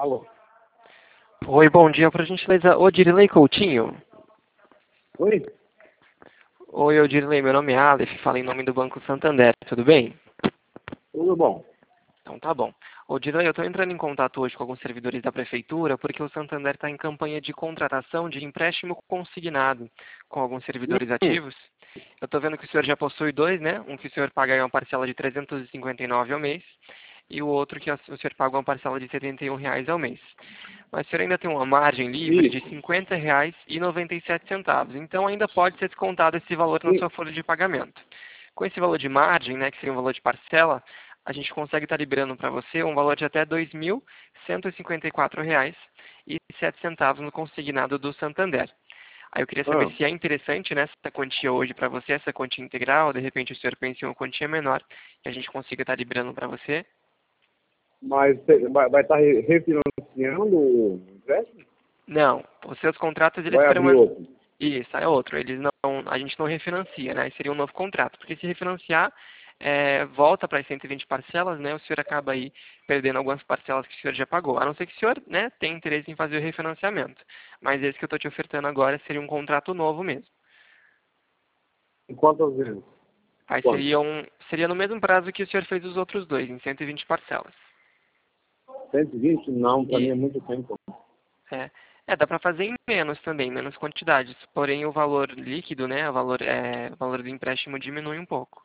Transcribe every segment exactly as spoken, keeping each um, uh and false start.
Alô? Oi, bom dia, por gentileza, Odirley Coutinho. Oi? Oi, Odirley, meu nome é Aleph, falo em nome do Banco Santander, tudo bem? Tudo bom? Então tá bom. Odirley, eu estou entrando em contato hoje com alguns servidores da Prefeitura porque o Santander está em campanha de contratação de empréstimo consignado com alguns servidores Hum, ativos. Eu estou vendo que o senhor já possui dois, né? Um que o senhor paga aí uma parcela de trezentos e cinquenta e nove reais ao mês e o outro que o senhor paga uma parcela de setenta e um reais ao mês. Mas o senhor ainda tem uma margem livre de isso. cinquenta reais e noventa e sete centavos. Então ainda pode ser descontado esse valor na Sim. sua folha de pagamento. Com esse valor de margem, né, que seria um valor de parcela, a gente consegue estar liberando para você um valor de até dois mil cento e cinquenta e quatro reais e sete centavos no consignado do Santander. Aí eu queria saber Ah, se é interessante, né, essa quantia hoje para você, essa quantia integral, de repente o senhor pensa em uma quantia menor que a gente consiga estar liberando para você. mas te- vai vai estar re- refinanciando o empréstimo? Não, os seus contratos eles Vai abrir permanecem. outro? Isso, é outro. Eles não, a gente não refinancia, né? Seria um novo contrato. Porque se refinanciar, é, volta para as cento e vinte parcelas, né? O senhor acaba aí perdendo algumas parcelas que o senhor já pagou. A não ser que o senhor, né, tenha interesse em fazer o refinanciamento. Mas esse que eu estou te ofertando agora seria um contrato novo mesmo. Em quantas vezes? Aí Quanto? seria, um, seria no mesmo prazo que o senhor fez os outros dois, em cento e vinte parcelas. cento e vinte? Não, para mim é E muito tempo. É, é dá para fazer em menos também, menos quantidades. Porém, o valor líquido, né, o valor, é, o valor do empréstimo diminui um pouco.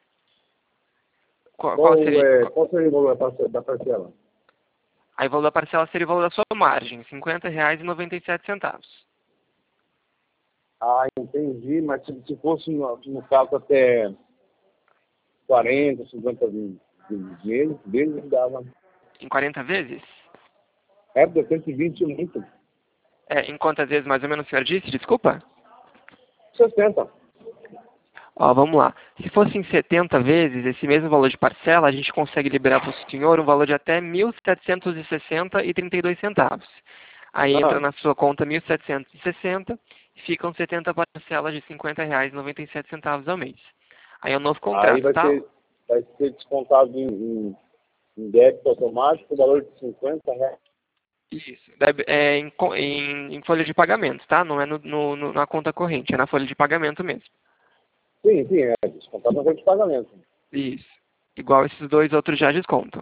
Qual, qual Qual, seria? é, Qual, qual seria o valor da parce- da parcela? aí o valor da parcela seria o valor da sua margem, cinquenta reais e noventa e sete centavos. Ah, entendi, mas se, se fosse, no, no caso, até quarenta, cinquenta vezes, vezes, vezes dava. Em quarenta vezes? É, porque cento e vinte é muito. É, em quantas vezes mais ou menos o senhor disse? Desculpa? sessenta. Ó, vamos lá. Se fosse em setenta vezes, esse mesmo valor de parcela, a gente consegue liberar para o senhor um valor de até mil setecentos e sessenta e trinta e dois centavos. Aí entra Ah, na sua conta mil setecentos e sessenta e ficam setenta parcelas de cinquenta reais e noventa e sete centavos ao mês. Aí é um novo aí contrato, vai tá? ser, vai ser descontado em, em em débito automático, o valor de cinquenta reais. Isso. Deve- É em, co- em- em folha de pagamento, tá? Não é no, no- no- na conta corrente, é na folha de pagamento mesmo. Sim, sim, é descontado na folha de pagamento. Isso. Igual esses dois outros já descontam.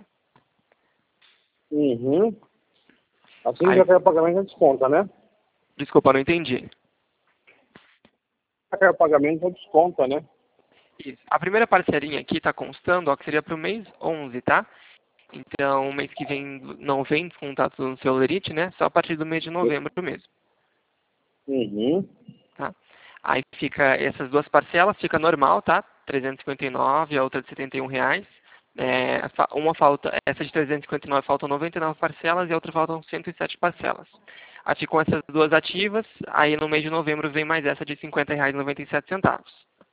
Uhum. Assim Aí, já caiu o pagamento, já desconta, né? desculpa, não entendi. Já caiu o pagamento, já desconta, né? Isso. A primeira parcelinha aqui está constando, ó, que seria para o mês onze, tá? Então, o mês que vem não vem descontado no seu lerite, né? Só a partir do mês de novembro mesmo, Uhum. tá? Aí fica essas duas parcelas, fica normal, tá? trezentos e cinquenta e nove, a outra de setenta e um reais. É, fa- uma falta, essa de trezentos e cinquenta e nove faltam noventa e nove parcelas e a outra faltam cento e sete parcelas. Aí ficam essas duas ativas, aí no mês de novembro vem mais essa de cinquenta reais e noventa e sete centavos.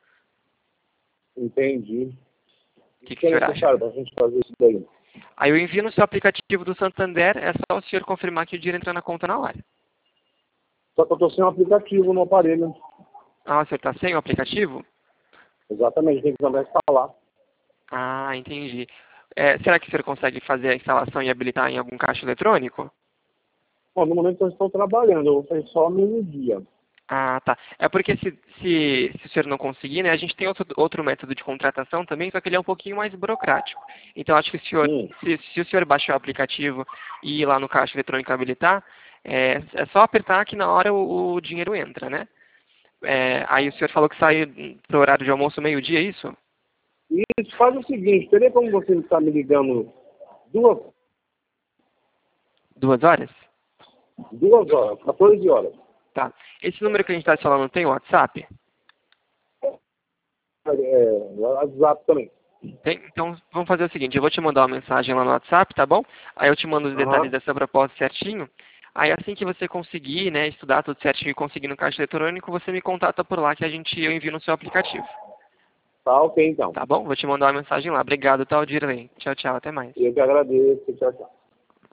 Entendi. O O que, que que o é senhor acha? necessário para a gente fazer isso daí? Aí eu envio no seu aplicativo do Santander, é só o senhor confirmar que o dinheiro entra na conta na hora. Só que eu estou sem um aplicativo no aparelho. Ah, o senhor está sem o aplicativo? Exatamente, tem que também instalar. Ah, entendi. É, será que o senhor consegue fazer a instalação e habilitar em algum caixa eletrônico? Bom, no momento eu estou trabalhando, eu vou fazer só meio-dia. Ah, tá. É porque se, se, se o senhor não conseguir, né, a gente tem outro, outro método de contratação também, só que ele é um pouquinho mais burocrático. Então, acho que o senhor, Hum. se, se o senhor baixar o aplicativo e ir lá no caixa eletrônico habilitar, é, é só apertar que na hora o, o dinheiro entra, né? É, aí o senhor falou que sai pro horário de almoço meio-dia, é isso? E faz o seguinte, teria como você estar me ligando duas, Duas horas? duas horas, quatorze horas? Tá. Esse número que a gente está falando tem WhatsApp? É, WhatsApp também. Tem? Então, vamos fazer o seguinte, eu vou te mandar uma mensagem lá no WhatsApp, tá bom? Aí eu te mando os detalhes Aham. dessa proposta certinho. Aí assim que você conseguir, né, estudar tudo certinho e conseguir no caixa eletrônico, você me contata por lá que a gente, eu envio no seu aplicativo. Tá ok, então. Tá bom? Vou te mandar uma mensagem lá. Obrigado, tá, Dirley? Tchau, tchau. Até mais. Eu que agradeço. Tchau, tchau.